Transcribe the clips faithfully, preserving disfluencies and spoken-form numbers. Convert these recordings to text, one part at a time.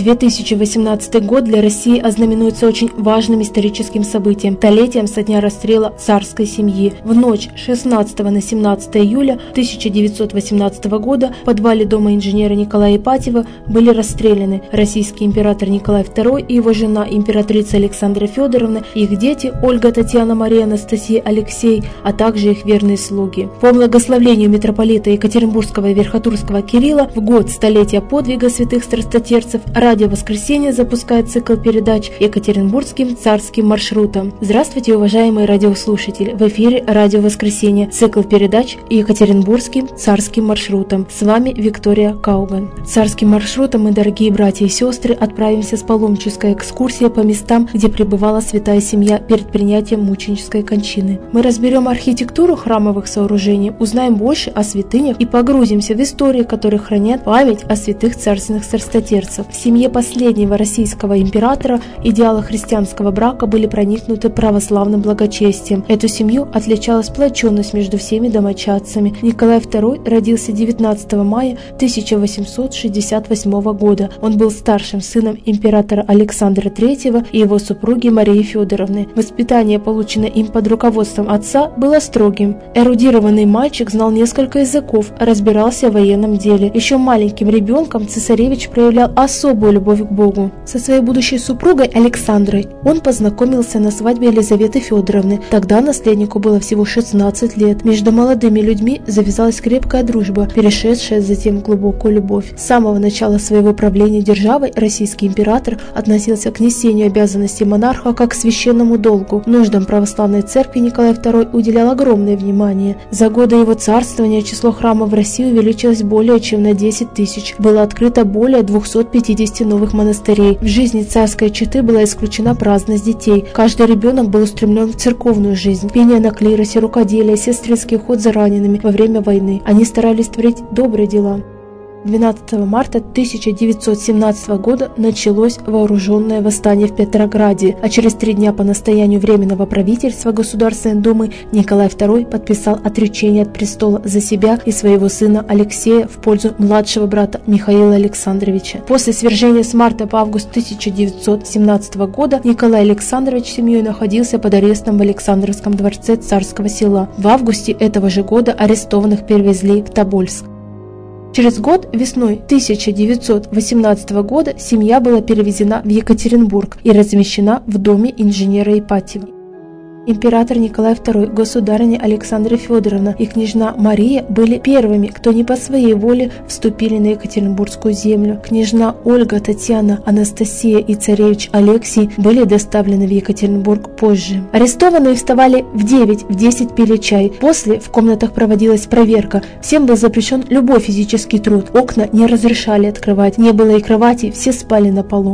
две тысячи восемнадцатый год для России ознаменуется очень важным историческим событием – столетием со дня расстрела царской семьи. В ночь с шестнадцатого на семнадцатое июля тысяча девятьсот восемнадцатого года в подвале дома инженера Николая Ипатьева были расстреляны российский император Николай второй и его жена императрица Александра Федоровна, их дети Ольга, Татьяна, Мария, Анастасия, Алексей, а также их верные слуги. По благословению митрополита Екатеринбургского и Верхотурского Кирилла в год столетия подвига святых страстотерцев Радио Воскресенье запускает цикл передач Екатеринбургским царским маршрутом. Здравствуйте, уважаемые радиослушатели! В эфире Радио Воскресенье, цикл передач Екатеринбургским царским маршрутом. С вами Виктория Кауган. Царским маршрутом мы, дорогие братья и сестры, отправимся с паломнической экскурсией по местам, где пребывала святая семья перед принятием мученической кончины. Мы разберем архитектуру храмовых сооружений, узнаем больше о святынях и погрузимся в истории, которые хранят память о святых царственных страстотерцев. В семье последнего российского императора идеалы христианского брака были проникнуты православным благочестием. Эту семью отличала сплоченность между всеми домочадцами. Николай второй родился девятнадцатого мая тысяча восемьсот шестьдесят восьмого года. Он был старшим сыном императора Александра третьего и его супруги Марии Федоровны. Воспитание, полученное им под руководством отца, было строгим. Эрудированный мальчик знал несколько языков, разбирался в военном деле. Еще маленьким ребенком цесаревич проявлял особую любовь к Богу. Со своей будущей супругой Александрой он познакомился на свадьбе Елизаветы Федоровны. Тогда наследнику было всего шестнадцать лет. Между молодыми людьми завязалась крепкая дружба, перешедшая затем в глубокую любовь. С самого начала своего правления державой российский император относился к несению обязанностей монарха как к священному долгу. Нуждам православной церкви Николай второй уделял огромное внимание. За годы его царствования число храмов в России увеличилось более чем на десять тысяч. Было открыто более двухсот пятидесяти новых монастырей. В жизни царской четы была исключена праздность детей. Каждый ребенок был устремлен в церковную жизнь. Пение на клиросе, рукоделие, сестринский уход за ранеными во время войны. Они старались творить добрые дела. двенадцатого марта тысяча девятьсот семнадцатого года началось вооруженное восстание в Петрограде, а через три дня по настоянию Временного правительства Государственной Думы Николай второй подписал отречение от престола за себя и своего сына Алексея в пользу младшего брата Михаила Александровича. После свержения с марта по август тысяча девятьсот семнадцатого года Николай Александрович с семьей находился под арестом в Александровском дворце Царского Села. В августе этого же года арестованных перевезли в Тобольск. Через год, весной тысяча девятьсот восемнадцатого года, семья была перевезена в Екатеринбург и размещена в доме инженера Ипатьева. Император Николай второй, государыня Александра Федоровна и княжна Мария были первыми, кто не по своей воле вступили на Екатеринбургскую землю. Княжна Ольга, Татьяна, Анастасия и царевич Алексий были доставлены в Екатеринбург позже. Арестованные вставали в девять, в десять пили чай. После в комнатах проводилась проверка. Всем был запрещен любой физический труд. Окна не разрешали открывать. Не было и кровати, все спали на полу.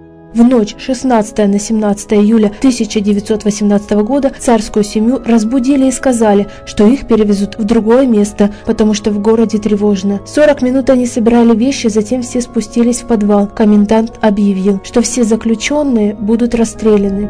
В ночь с шестнадцатого на семнадцатое июля тысяча девятьсот восемнадцатого года царскую семью разбудили и сказали, что их перевезут в другое место, потому что в городе тревожно. сорок минут они собирали вещи, затем все спустились в подвал. Комендант объявил, что все заключенные будут расстреляны.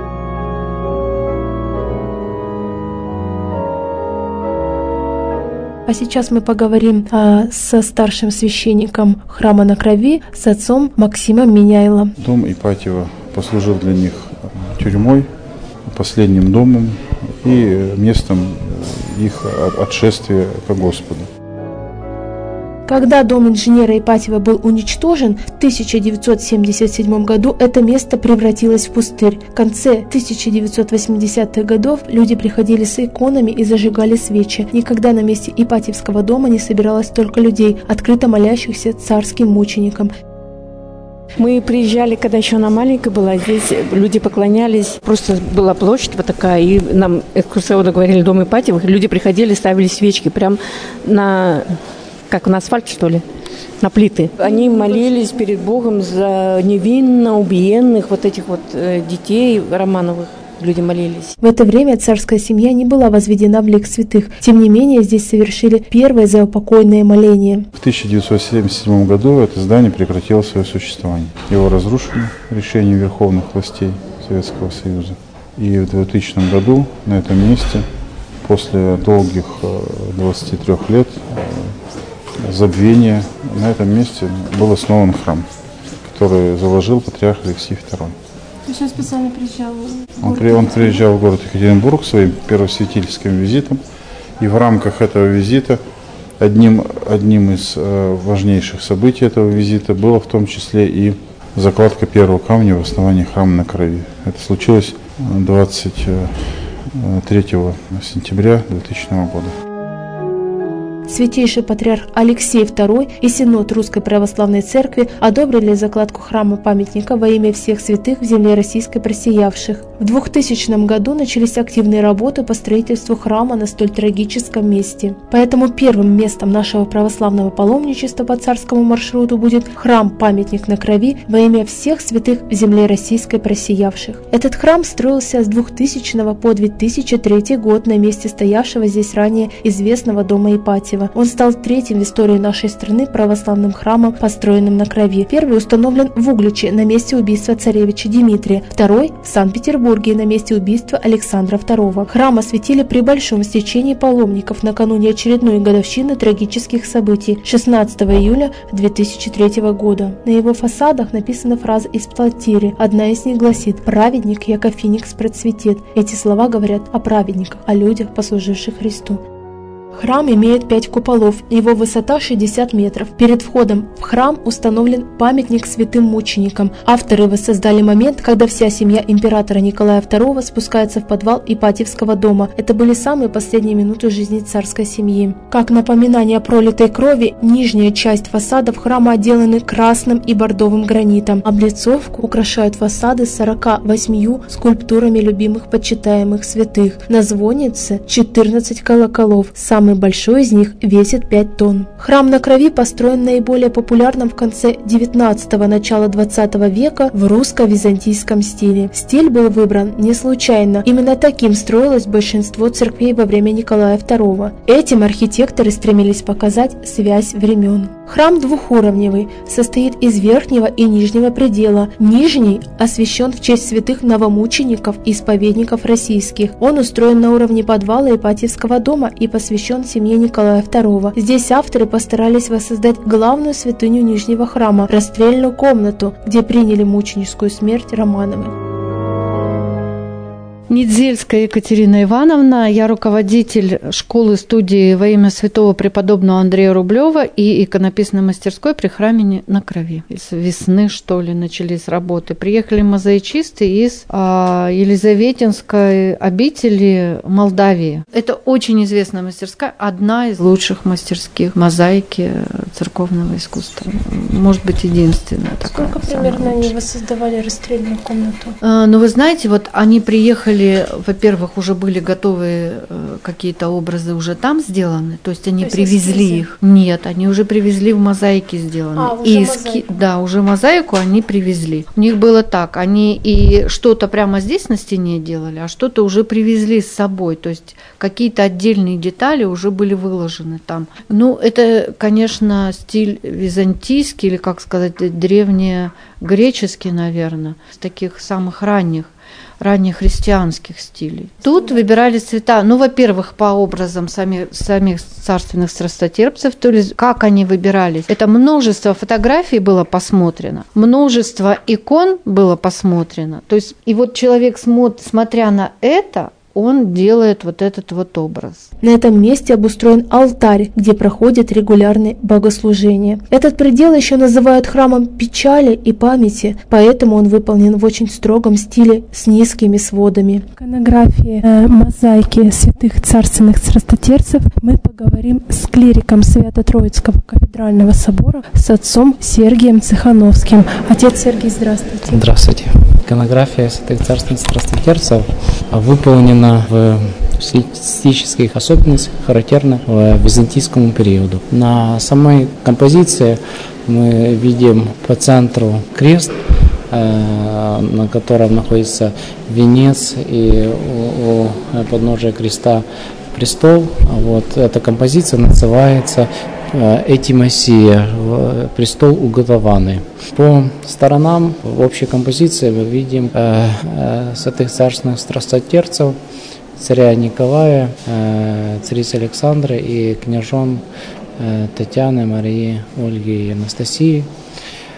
А сейчас мы поговорим а, со старшим священником храма на Крови, с отцом Максимом Меняйло. Дом Ипатьева послужил для них тюрьмой, последним домом и местом их отшествия ко Господу. Когда дом инженера Ипатьева был уничтожен, в тысяча девятьсот семьдесят седьмом году это место превратилось в пустырь. В конце тысяча девятьсот восьмидесятых годов люди приходили с иконами и зажигали свечи. Никогда на месте Ипатьевского дома не собиралось столько людей, открыто молящихся царским мученикам. Мы приезжали, когда еще она маленькая была, здесь люди поклонялись, просто была площадь вот такая, и нам экскурсоводы говорили «Дом Ипатьевых», люди приходили, ставили свечки прям на... как на асфальт, что ли, на плиты. Они молились перед Богом за невинно убиенных вот этих вот э, детей Романовых. Люди молились. В это время царская семья не была возведена в лик святых. Тем не менее, здесь совершили первое заупокойное моление. В тысяча девятьсот семьдесят седьмом году это здание прекратило свое существование. Его разрушили решением верховных властей Советского Союза. И в двухтысячном году на этом месте, после долгих двадцати трёх лет забвения, на этом месте был основан храм, который заложил патриарх Алексей второй. То есть он специально приезжал в Он, город при, он приезжал в город Екатеринбург своим первосвятительским визитом, и в рамках этого визита одним, одним из э, важнейших событий этого визита было в том числе и закладка первого камня в основании храма на крови. Это случилось двадцать третьего сентября двухтысячного года. Святейший патриарх Алексей второй и Синод Русской Православной Церкви одобрили закладку храма-памятника во имя всех святых в земле российской просиявших. В двухтысячном году начались активные работы по строительству храма на столь трагическом месте. Поэтому первым местом нашего православного паломничества по царскому маршруту будет храм-памятник на крови во имя всех святых в земле российской просиявших. Этот храм строился с двухтысячного по две тысячи третий год на месте стоявшего здесь ранее известного дома Ипатьева. Он стал третьим в истории нашей страны православным храмом, построенным на крови. Первый установлен в Угличе на месте убийства царевича Дмитрия, второй в Санкт-Петербурге на месте убийства Александра второго. Храм осветили при большом стечении паломников накануне очередной годовщины трагических событий шестнадцатого июля две тысячи третьего года. На его фасадах написана фраза из Псалтири. Одна из них гласит: «Праведник, яко феникс процветет». Эти слова говорят о праведниках, о людях, послуживших Христу. Храм имеет пять куполов, его высота шестьдесят метров. Перед входом в храм установлен памятник святым мученикам. Авторы воссоздали момент, когда вся семья императора Николая второго спускается в подвал Ипатьевского дома. Это были самые последние минуты жизни царской семьи. Как напоминание о пролитой крови, нижняя часть фасадов храма отделаны красным и бордовым гранитом. Облицовку украшают фасады с сорока восьмью скульптурами любимых почитаемых святых. На звоннице четырнадцать колоколов. Самый большой из них весит пять тонн. Храм на крови построен наиболее популярным в конце девятнадцатого – начала двадцатого века в русско-византийском стиле. Стиль был выбран не случайно. Именно таким строилось большинство церквей во время Николая второго. Этим архитекторы стремились показать связь времен. Храм двухуровневый, состоит из верхнего и нижнего предела. Нижний освящен в честь святых новомучеников и исповедников российских. Он устроен на уровне подвала Ипатьевского дома и посвящен семье Николая второго. Здесь авторы постарались воссоздать главную святыню Нижнего храма – расстрельную комнату, где приняли мученическую смерть Романовы. Недзельская Екатерина Ивановна, я руководитель школы-студии во имя святого преподобного Андрея Рублева и иконописной мастерской при храме на крови. С весны, что ли, начались работы. Приехали мозаичисты из а, Елизаветинской обители Молдавии. Это очень известная мастерская, одна из лучших мастерских мозаики церковного искусства. Может быть, единственная такая. Сколько примерно они воссоздавали расстрельную комнату? А, ну, вы знаете, вот они приехали. Во-первых, уже были готовые э, какие-то образы уже там сделаны, то есть они то есть привезли эскизы? Их. Нет, они уже привезли в мозаике сделаны. А, уже и эски... Да, уже мозаику они привезли. У них было так, они и что-то прямо здесь на стене делали, а что-то уже привезли с собой, то есть какие-то отдельные детали уже были выложены там. Ну, это, конечно, стиль византийский или, как сказать, древнегреческий, наверное, с таких самых ранних. раннехристианских стилей. Тут выбирали цвета, ну, во-первых, по образам самих, самих царственных страстотерпцев, то есть как они выбирались. Это множество фотографий было посмотрено, множество икон было посмотрено. То есть, и вот человек, смотря на это, он делает вот этот вот образ. На этом месте обустроен алтарь, где проходят регулярные богослужения. Этот предел еще называют храмом печали и памяти, поэтому он выполнен в очень строгом стиле с низкими сводами. В иконографии э, мозаики святых царственных страстотерпцев мы поговорим с клириком Свято-Троицкого кафедрального собора, с отцом Сергием Цехановским. Отец Сергий, здравствуйте. Здравствуйте. Иконография святых царственных страстотерпцев выполнена в стилистических особенностях, характерных византийскому периоду. На самой композиции мы видим по центру крест, на котором находится венец, и у подножия креста престол. Вот эта композиция называется «Этимосия», престол уготованный. По сторонам в общей композиции мы видим э, э, святых царственных страстотерпцев, царя Николая, э, царицы Александры и княжон э, Татьяны, Марии, Ольги и Анастасии.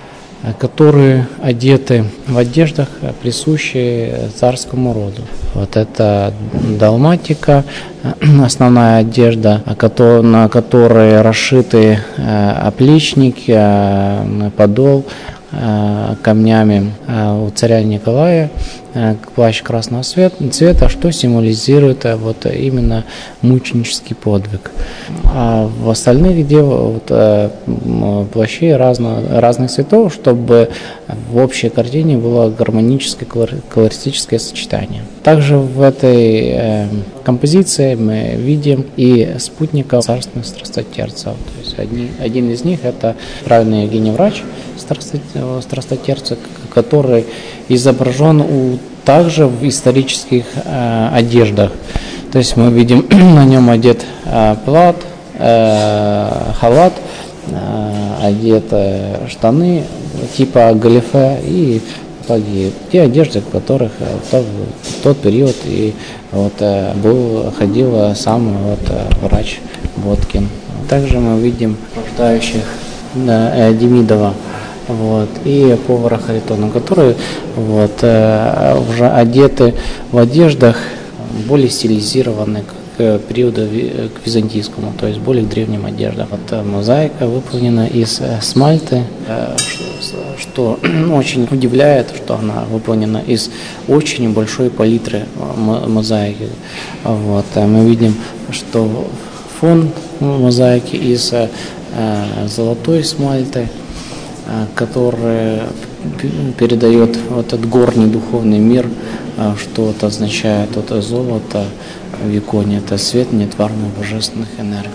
которые одеты в одеждах, присущие царскому роду. Вот это далматика, основная одежда, на которой расшиты оплечники, подол камнями у царя Николая, плащ красного цвета, что символизирует вот именно мученический подвиг. А в остальных где вот, плащи разно, разных цветов, чтобы в общей картине было гармоническое колористическое сочетание. Также в этой э, композиции мы видим и спутников царственных страстотерцев. То есть один, один из них это правильный Евгений Врач, страстотерца, который изображен у, также в исторических э, одеждах. То есть мы видим на нем одет э, плат, э, халат, э, одет э, штаны типа галифе и сапоги. Те одежды, в которых в тот, в тот период и вот, был, ходил сам вот, врач Боткин. Также мы видим рождающих да, Демидова. Вот, и повара Харитона, которые вот, э, уже одеты в одеждах более стилизированных к периоду к византийскому, то есть более древним одеждам. Вот мозаика выполнена из смальты, э, что, что очень удивляет, что она выполнена из очень большой палитры мозаики. Вот, мы видим, что фон мозаики из э, золотой смальты, который передает вот этот горний духовный мир, что это означает, это золото в иконе, это свет нетварных божественных энергий.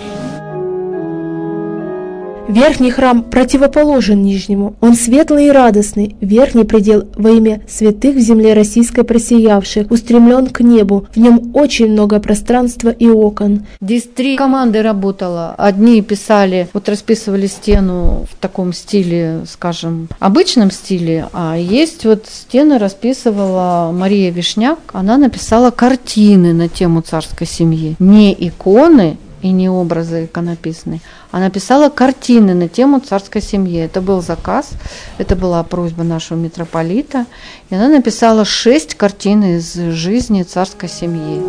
Верхний храм противоположен нижнему. Он светлый и радостный. Верхний предел во имя святых в земле российской просиявших устремлен к небу. В нем очень много пространства и окон. Здесь три команды работало. Одни писали, вот расписывали стену в таком стиле, скажем, обычном стиле, а есть вот стены расписывала Мария Вишняк. Она написала картины на тему царской семьи. Не иконы и не образы иконописные, а написала картины на тему царской семьи. Это был заказ, это была просьба нашего митрополита, и она написала шесть картин из жизни царской семьи.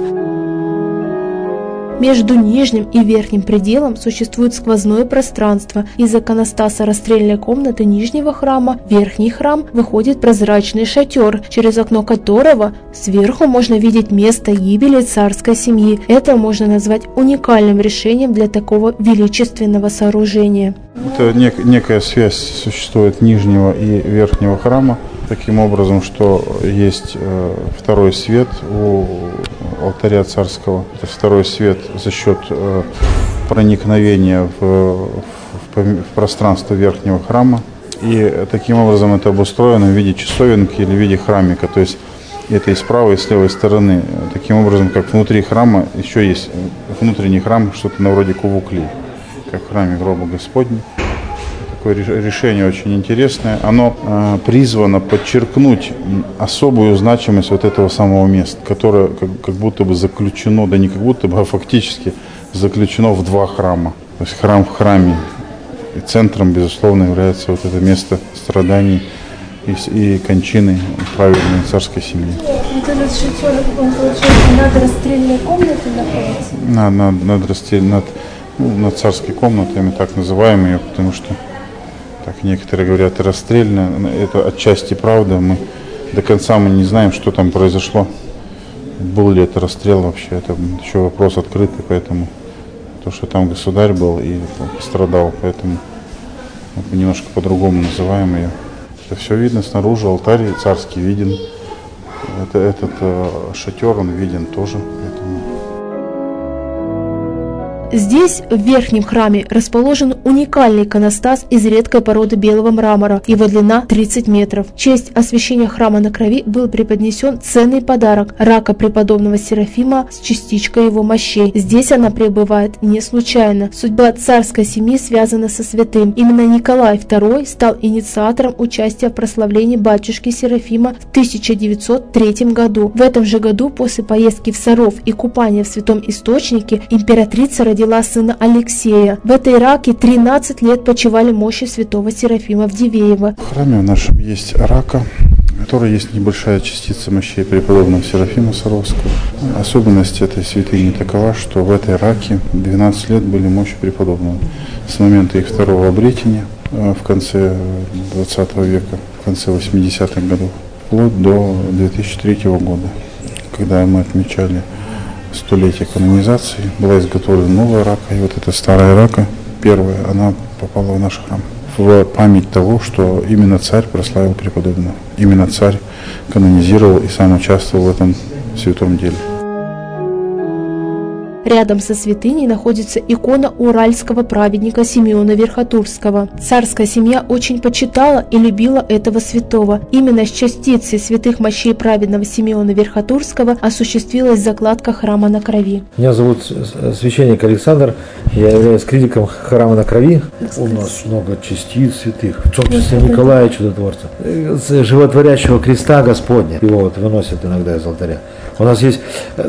Между нижним и верхним пределом существует сквозное пространство. Из иконостаса расстрельной комнаты нижнего храма в верхний храм выходит прозрачный шатер, через окно которого сверху можно видеть место гибели царской семьи. Это можно назвать уникальным решением для такого величественного сооружения. Это нек- некая связь существует нижнего и верхнего храма, таким образом, что есть э, второй свет у алтаря царского. Это второй свет за счет э, проникновения в, в, в пространство верхнего храма. И таким образом это обустроено в виде часовенки или в виде храмика. То есть это и с правой, и с левой стороны. Таким образом, как внутри храма еще есть внутренний храм, что-то на вроде кувуклей, как в храме гроба Господня. Такое решение очень интересное. Оно э, призвано подчеркнуть особую значимость вот этого самого места, которое как, как будто бы заключено, да не как будто бы, а фактически заключено в два храма. То есть храм в храме. И центром, безусловно, является вот это место страданий и, и кончины праведной царской семьи. Вот этот шатер, он, получается, над расстрельной комнатой находится? Над, над, над, расстрель, над, ну, над царской комнатой, мы так называем ее, потому что так некоторые говорят расстрельная, это отчасти правда, мы до конца мы не знаем, что там произошло, был ли это расстрел вообще, это еще вопрос открытый, поэтому то, что там государь был и пострадал, поэтому мы немножко по-другому называем ее. Это все видно снаружи, алтарь царский виден, это, этот э, шатер он виден тоже, поэтому... Здесь, в верхнем храме, расположен уникальный иконостас из редкой породы белого мрамора. Его длина тридцать метров. В честь освящения храма на крови был преподнесен ценный подарок – рака преподобного Серафима с частичкой его мощей. Здесь она пребывает не случайно. Судьба царской семьи связана со святым. Именно Николай второй стал инициатором участия в прославлении батюшки Серафима в тысяча девятьсот третьем году. В этом же году, после поездки в Саров и купания в Святом Источнике, императрица родила родила сына Алексея. В этой раке тринадцать лет почивали мощи святого Серафима в Дивеево. В храме в нашем есть рака, в которой есть небольшая частица мощей преподобного Серафима Саровского. Особенность этой святыни такова, что в этой раке двенадцать лет были мощи преподобного. С момента их второго обретения в конце двадцатого века, в конце восьмидесятых годов, вплоть до две тысячи третьего года, когда мы отмечали столетие канонизации, была изготовлена новая рака, и вот эта старая рака, первая, она попала в наш храм. В память того, что именно царь прославил преподобного, именно царь канонизировал и сам участвовал в этом святом деле. Рядом со святыней находится икона уральского праведника Симеона Верхотурского. Царская семья очень почитала и любила этого святого. Именно с частицей святых мощей праведного Симеона Верхотурского осуществилась закладка храма на Крови. Меня зовут священник Александр, я являюсь критиком храма на Крови. У нас много частиц святых, в том числе Николая Чудотворца, животворящего креста Господня. Его вот выносят иногда из алтаря. У нас есть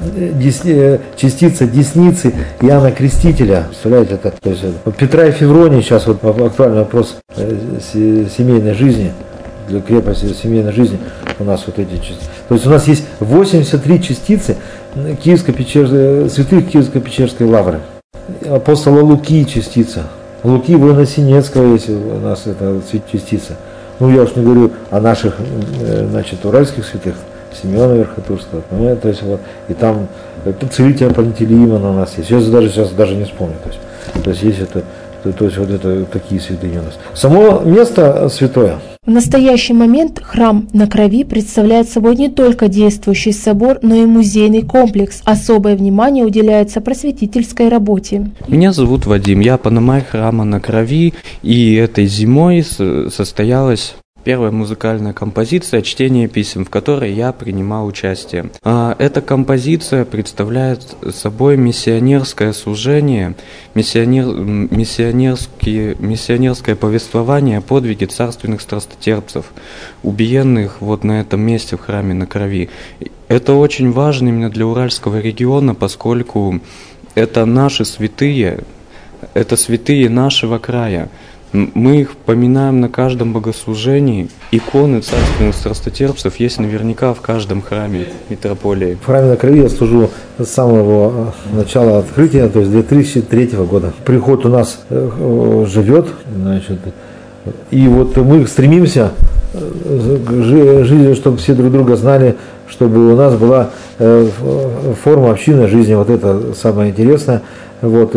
частица десницы Иоанна Крестителя. Представляете, это, то есть, Петра и Февронии, сейчас вот актуальный вопрос семейной жизни, для крепости семейной жизни у нас вот эти частицы. То есть у нас есть восемьдесят три частицы Киевско-Печер... святых Киевско-Печерской лавры. Апостола Луки частица. Луки Воиносинецкого есть у нас эта частица. Ну я уж не говорю о наших, значит, уральских святых. Симеона Верхотурского, ну, то есть вот, и там целителя Пантелеимона у нас есть. Я даже сейчас даже не вспомню. То есть, то есть есть это, то, то есть вот это такие святыни у нас. Само место святое. В настоящий момент храм на Крови представляет собой не только действующий собор, но и музейный комплекс. Особое внимание уделяется просветительской работе. Меня зовут Вадим, я пономарь храма на Крови, и этой зимой состоялась первая музыкальная композиция «Чтение писем», в которой я принимал участие. Эта композиция представляет собой миссионерское служение, миссионер, миссионерские, миссионерское повествование о подвиге царственных страстотерпцев, убиенных вот на этом месте в храме на Крови. Это очень важно именно для Уральского региона, поскольку это наши святые, это святые нашего края. Мы их поминаем на каждом богослужении. Иконы царственных страстотерпцев есть наверняка в каждом храме митрополии. В храме на Крови я служу с самого начала открытия, то есть две тысячи третьего года. Приход у нас живет, значит, и вот мы стремимся к жизни, чтобы все друг друга знали, чтобы у нас была форма общинной жизни, вот это самое интересное. Вот.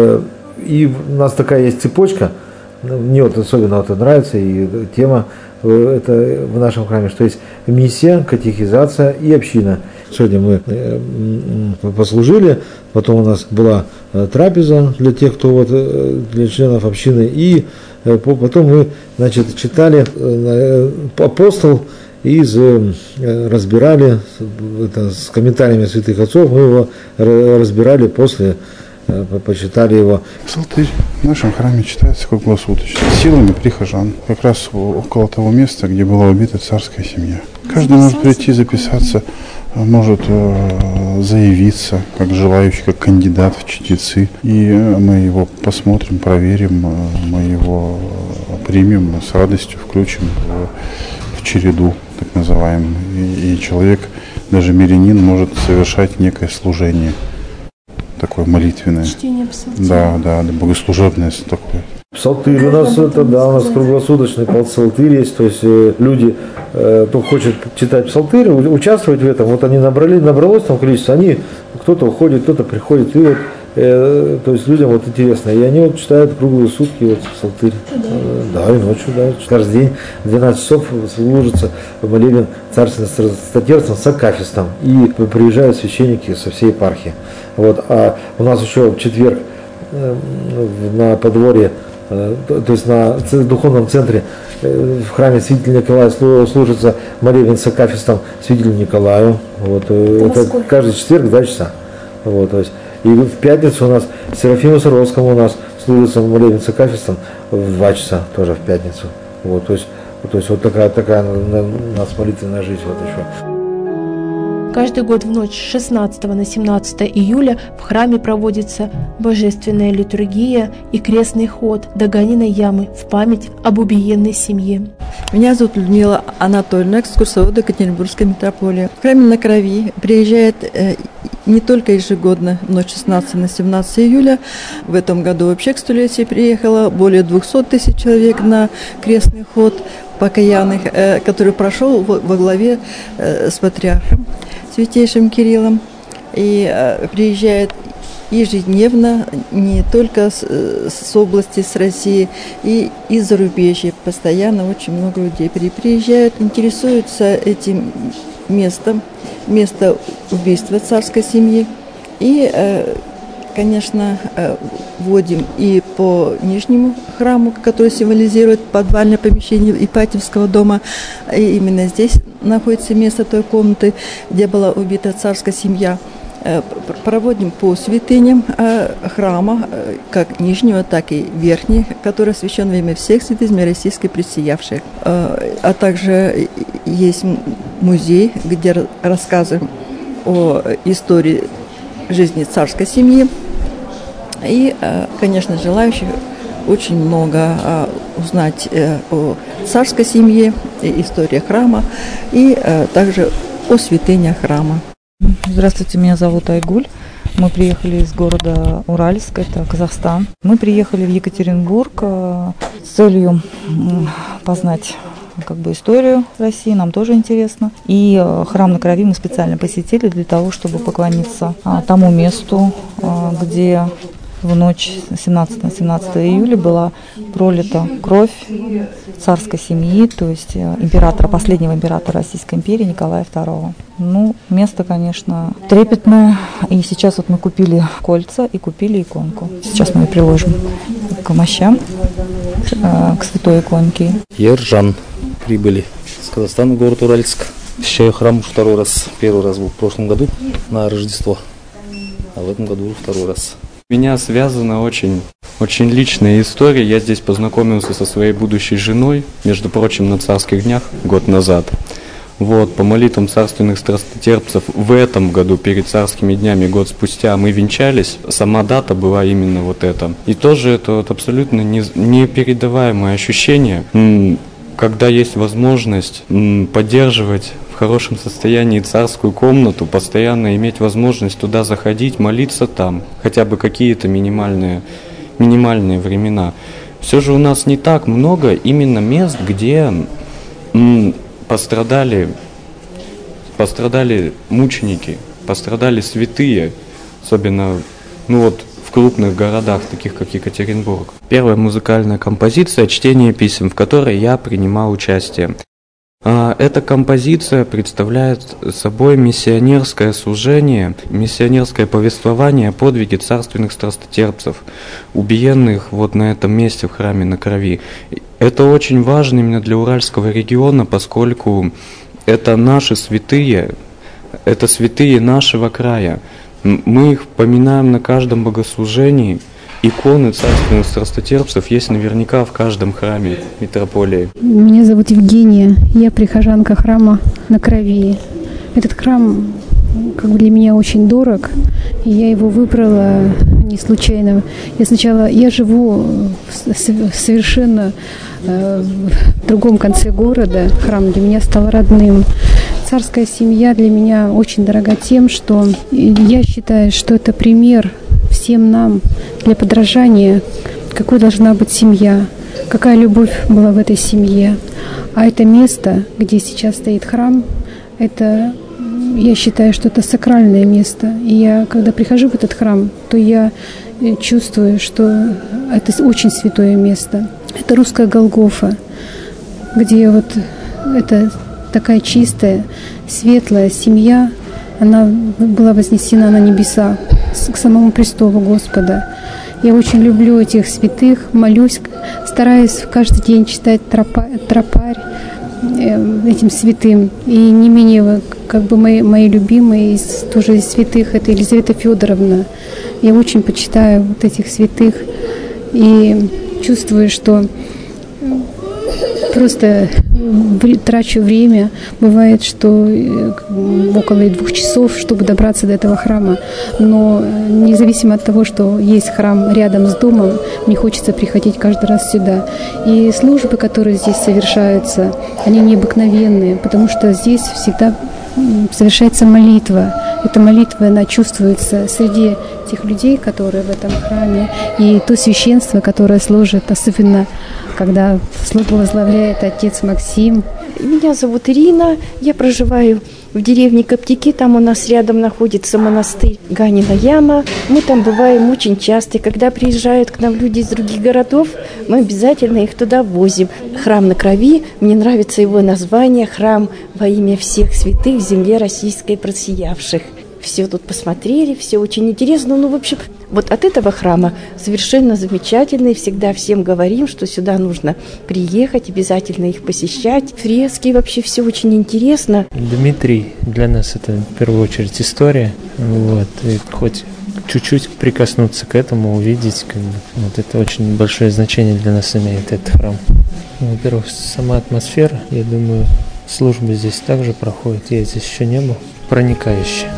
И у нас такая есть цепочка. Мне вот особенно вот нравится и тема это в нашем храме, что есть миссия, катехизация и община. Сегодня мы послужили, потом у нас была трапеза для тех, кто вот, для членов общины, и потом мы, значит, читали апостол и разбирали это с комментариями святых отцов, мы его разбирали после. Почитали его. Псалтырь в нашем храме читается круглосуточно, силами прихожан, как раз около того места, где была убита царская семья. Каждый может прийти записаться, может заявиться, как желающий, как кандидат в чтецы. И мы его посмотрим, проверим, мы его примем, с радостью включим в, в череду, так называемую. И, и человек, даже мирянин, может совершать некое служение. Такое молитвенное. Чтение псалтыря. Да, да, да, богослужебное такое. Псалтырь у нас это, да, у нас круглосуточный псалтырь есть, то есть э, люди, э, кто хочет читать псалтырь, участвовать в этом, вот они набрали, набралось там количество, они, кто-то уходит, кто-то приходит, и вот, э, то есть людям вот интересно, и они вот читают круглые сутки вот псалтырь, э, да, и ночью, да, каждый день в двенадцать часов служится молебен царственным страстотерпцем с акафистом, и приезжают священники со всей епархии. Вот, а у нас еще в четверг э, на подворье, э, то, то есть на духовном центре э, в храме святителя Николая служится молебен с акафистом святителю Николаю. Вот, э, это сколько? Каждый четверг два часа. Вот, то есть, и в пятницу у нас Серафиму Саровскому у нас служится молебен с акафистом в два часа, тоже в пятницу. Вот, то есть, то есть вот такая, такая у нас молитвенная жизнь вот еще. Каждый год в ночь с шестнадцатого на семнадцатое июля в храме проводится божественная литургия и крестный ход до Ганиной ямы в память об убиенной семье. Меня зовут Людмила Анатольевна, экскурсовод Екатеринбургской митрополии. В храме на Крови приезжает э, не только ежегодно в ночь шестнадцатого на семнадцатое июля. В этом году вообще к столетию приехало более двухсот тысяч человек на крестный ход покаянных, э, который прошел во, во главе э, с патриархом Святейшим Кириллом. И э, приезжает ежедневно не только с, с области, с России, и из зарубежья. Постоянно очень много людей приезжают, интересуются этим местом, место убийства царской семьи. И, конечно, вводим и по Нижнему храму, который символизирует подвальное помещение Ипатьевского дома. И именно здесь находится место той комнаты, где была убита царская семья. Проводим по святыням храма, как нижнего, так и верхних, который освящен во имя всех святых российской присиявших. А также есть музей, где рассказываем о истории жизни царской семьи. И, конечно, желающих очень много узнать о царской семье, истории храма и также о святынях храма. Здравствуйте, меня зовут Айгуль. Мы приехали из города Уральск, это Казахстан. Мы приехали в Екатеринбург с целью познать как бы историю России, нам тоже интересно. И храм на Крови мы специально посетили для того, чтобы поклониться тому месту, где в ночь семнадцатого на семнадцатое июля была пролита кровь царской семьи, то есть императора, последнего императора Российской империи Николая второго. Ну, место, конечно, трепетное. И сейчас вот мы купили кольца и купили иконку. Сейчас мы ее приложим к мощам, к святой иконке. Ержан. Прибыли с Казахстана в город Уральск. Посещаю храм второй раз. Первый раз был в прошлом году на Рождество, а в этом году второй раз. Меня связана очень, очень личная история. Я здесь познакомился со своей будущей женой, между прочим, на царских днях год назад. Вот, по молитвам царственных страстотерпцев в этом году, перед царскими днями, год спустя, мы венчались. Сама дата была именно вот эта. И тоже это вот абсолютно не, непередаваемое ощущение, когда есть возможность поддерживать в хорошем состоянии царскую комнату, постоянно иметь возможность туда заходить, молиться там, хотя бы какие-то минимальные, минимальные времена. Все же у нас не так много именно мест, где м, пострадали, пострадали мученики, пострадали святые, особенно, ну вот, в крупных городах, таких как Екатеринбург. Первая музыкальная композиция «Чтение писем», в которой я принимал участие. Эта композиция представляет собой миссионерское служение, миссионерское повествование о подвиге царственных страстотерпцев, убиенных вот на этом месте в храме на Крови. Это очень важно именно для Уральского региона, поскольку это наши святые, это святые нашего края. Мы их поминаем на каждом богослужении. Иконы царственных страстотерпцев есть наверняка в каждом храме митрополии. Меня зовут Евгения, я прихожанка храма на Крови. Этот храм как бы для меня очень дорог, и я его выбрала не случайно. Я сначала, я живу в совершенно э, в другом конце города, храм для меня стал родным. Царская семья для меня очень дорога тем, что я считаю, что это пример всем нам для подражания, какой должна быть семья, какая любовь была в этой семье. А это место, где сейчас стоит храм, это, я считаю, что это сакральное место. И я, когда прихожу в этот храм, то я чувствую, что это очень святое место. Это русская Голгофа, где вот это такая чистая, светлая семья, она была вознесена на небеса к самому престолу Господа. Я очень люблю этих святых, молюсь, стараюсь каждый день читать тропарь, тропарь этим святым. И не менее, как бы мои, мои любимые из, тоже из святых, это Елизавета Федоровна. Я очень почитаю вот этих святых и чувствую, что просто трачу время. Бывает, что около двух часов, чтобы добраться до этого храма. Но независимо от того, что есть храм рядом с домом, мне хочется приходить каждый раз сюда. И службы, которые здесь совершаются, они необыкновенные, потому что здесь всегда совершается молитва. Эта молитва, она чувствуется среди тех людей, которые в этом храме, и то священство, которое служит, особенно когда службу возглавляет отец Максим. Меня зовут Ирина, я проживаю в деревне Коптики, там у нас рядом находится монастырь Ганина Яма. Мы там бываем очень часто, и когда приезжают к нам люди из других городов, мы обязательно их туда возим. Храм на Крови, мне нравится его название, храм во имя всех святых в земле российской просиявших. Все тут посмотрели, все очень интересно. Ну, в общем, вот от этого храма совершенно замечательный. Всегда всем говорим, что сюда нужно приехать, обязательно их посещать. Фрески, вообще все очень интересно. Дмитрий для нас это в первую очередь история. Вот, и хоть чуть-чуть прикоснуться к этому, увидеть, как бы, вот это очень большое значение для нас имеет этот храм. Во-первых, сама атмосфера, я думаю, службы здесь также проходят, я здесь еще не был, проникающая.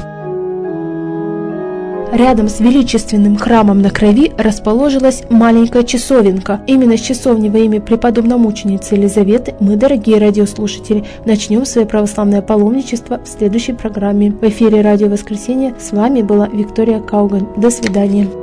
Рядом с величественным храмом на Крови расположилась маленькая часовенка. Именно с часовни во имя преподобномученицы Елизаветы мы, дорогие радиослушатели, начнем свое православное паломничество в следующей программе. В эфире «Радио Воскресенье» с вами была Виктория Кауган. До свидания.